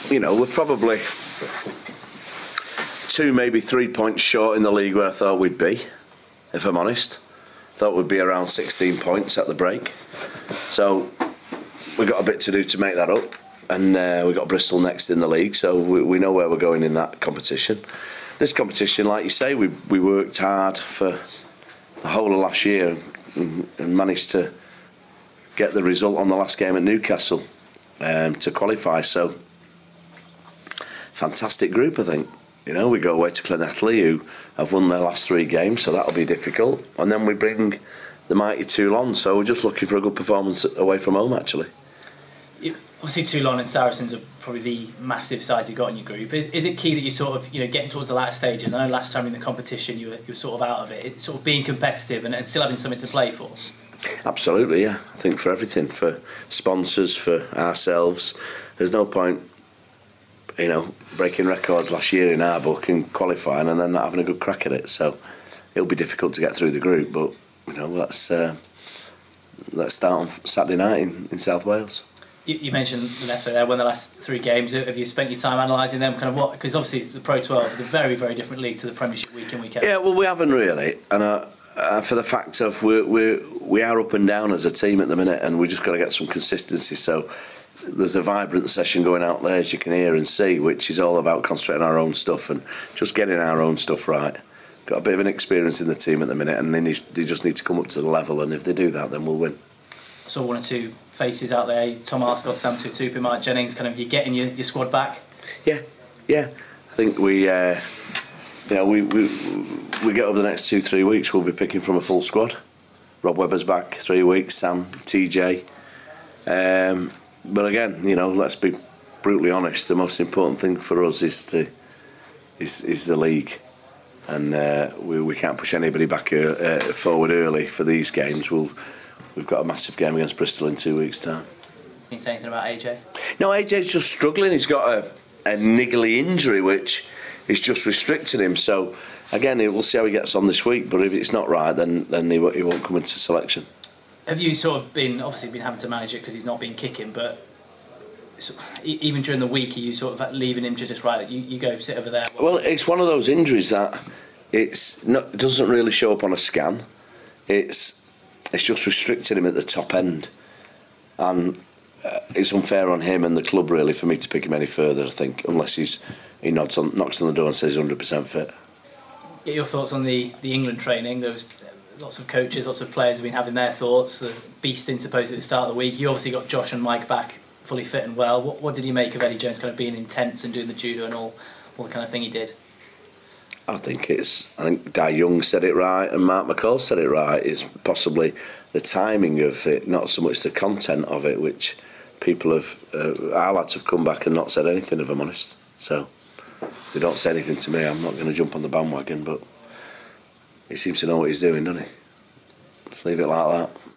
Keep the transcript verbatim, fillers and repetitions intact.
you know, we're probably two, maybe three points short in the league where I thought we'd be, if I'm honest. Thought we'd be around sixteen points at the break. So we've got a bit to do to make that up. And uh, we've got Bristol next in the league, so we, we know where we're going in that competition. This competition, like you say, we we worked hard for the whole of last year and, and managed to get the result on the last game at Newcastle um, to qualify. So fantastic group, I think. You know, we go away to Llanelli, who have won their last three games, so that'll be difficult. And then we bring the mighty Toulon, so we're just looking for a good performance away from home, actually. Obviously, Toulon and Saracens are probably the massive sides you've got in your group. Is, is it key that you sort of, you know, getting towards the latter stages? I know last time in the competition you were, you were sort of out of it. It's sort of being competitive and, and still having something to play for. Absolutely, yeah. I think for everything, for sponsors, for ourselves, there's no point, you know, breaking records last year in our book and qualifying and then not having a good crack at it. So it'll be difficult to get through the group, but you know, let's uh, let's start on Saturday night in, in South Wales. You mentioned Llanelli there, won the last three games. Have you spent your time analysing them? Kind of what? Because obviously the Pro twelve is a very, very different league to the Premiership week in, week out. Yeah, well, we haven't really, and uh, uh, for the fact of we we we are up and down as a team at the minute, and we just got to get some consistency. So there's a vibrant session going out there, as you can hear and see, which is all about concentrating on our own stuff and just getting our own stuff right. Got a bit of an experience in the team at the minute, and they, need, they just need to come up to the level, and if they do that, then we'll win. I saw one or two faces out there, Tom Arscott, Sam Tutupi, Mark Jennings, kind of you're getting your, your squad back? Yeah, yeah. I think we, uh, you know, we, we we get over the next two, three weeks, we'll be picking from a full squad. Rob Webber's back, three weeks, Sam, T J. Um, but again, you know, let's be brutally honest, the most important thing for us is to is, is the league. And uh, we, we can't push anybody back uh, uh, forward early for these games. We'll We've got a massive game against Bristol in two weeks' time. Can you say anything about A J? No, A J's just struggling. He's got a, a niggly injury which is just restricting him. So, again, we'll see how he gets on this week. But if it's not right, then then he, he won't come into selection. Have you sort of been, obviously been having to manage it because he's not been kicking, but even during the week, are you sort of leaving him to just, right, you, you go sit over there? Well, it's one of those injuries that it's not, it doesn't really show up on a scan. It's... It's just restricted him at the top end, and uh, it's unfair on him and the club really for me to pick him any further. I think unless he's he nods on, knocks on the door and says he's one hundred percent fit. Get your thoughts on the, the England training. There was lots of coaches, lots of players have been having their thoughts. The beasting supposedly at the start of the week. You obviously got Josh and Mike back fully fit and well. What, what did you make of Eddie Jones kind of being intense and doing the judo and all, all the kind of thing he did? I think it's. I think Di Young said it right, and Mark McCall said it right. It's possibly the timing of it, not so much the content of it, which people have. Uh, our lads have come back and not said anything, if I'm honest. So if they don't say anything to me, I'm not going to jump on the bandwagon. But he seems to know what he's doing, doesn't he? Let's leave it like that.